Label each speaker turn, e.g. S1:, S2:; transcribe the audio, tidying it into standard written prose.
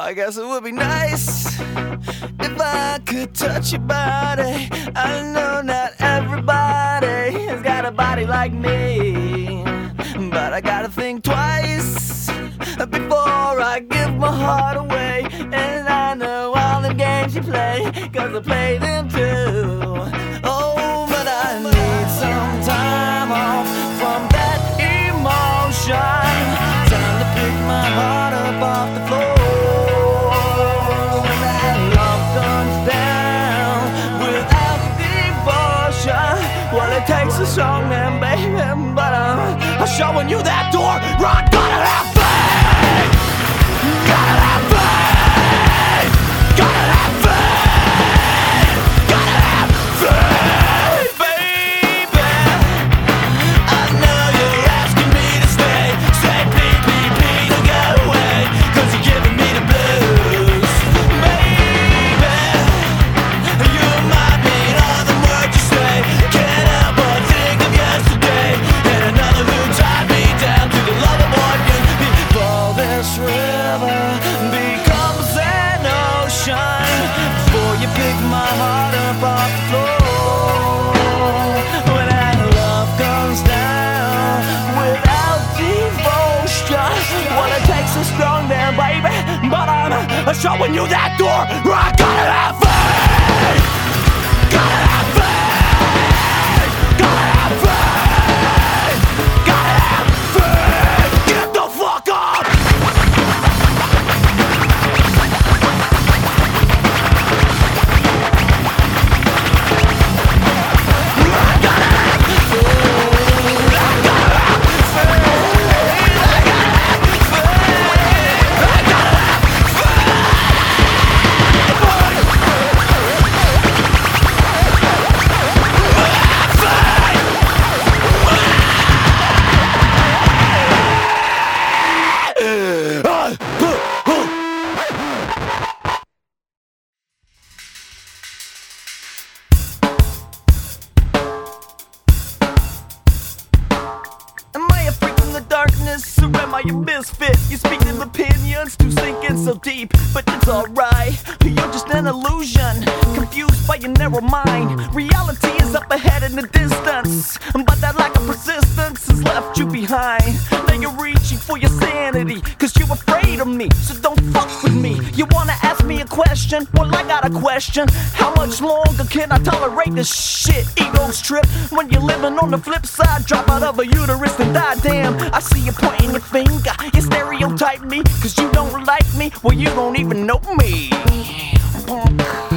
S1: I guess it would be nice if I could touch your body. I know not everybody has got a body like me, but I gotta think twice before I give my heart away. And I know all the games you play, 'cause I play them too. Oh, but I need some time off from that emotion. Time to pick my heart up off the floor. When that love comes down without devotion, well, it takes a strong man, baby, but I'm showing you that door. I gotta have faith. Gotta have faith. Gotta have faith. Gotta have faith, baby. I know you're asking me to stay. Say please, please, please don't go away, 'cause you're giving me the blues, baby. You remind me of the words you say. Can't help but think of yesterday and another who tied me down to the love of one you. Before this river becomes an ocean, before you pick my heart up off the floor. When that love comes down without devotion, well, it takes a strong man, baby, but I'm showing you that door. I gotta have faith. Gotta have faith. Gotta have faith. Gotta have faith. Get the fuck up. Am I a freak from the darkness, or am I a misfit? You speak of opinions to sink in so deep, but it's alright. You're just an illusion, confused by your narrow mind. Reality is up ahead in the distance, but that lack of persistence has left you behind. Now you're reaching for your sanity, 'cause you're afraid of me, so don't fuck with me. You wanna ask me a question? Well, I got a question. How much longer can I tolerate this shit? Ego's trip when you're living on the flip side. Drop out of a uterus and die. Damn, I see you pointing your finger. You stereotype me 'cause you don't like me. Well, you don't even know me, punk.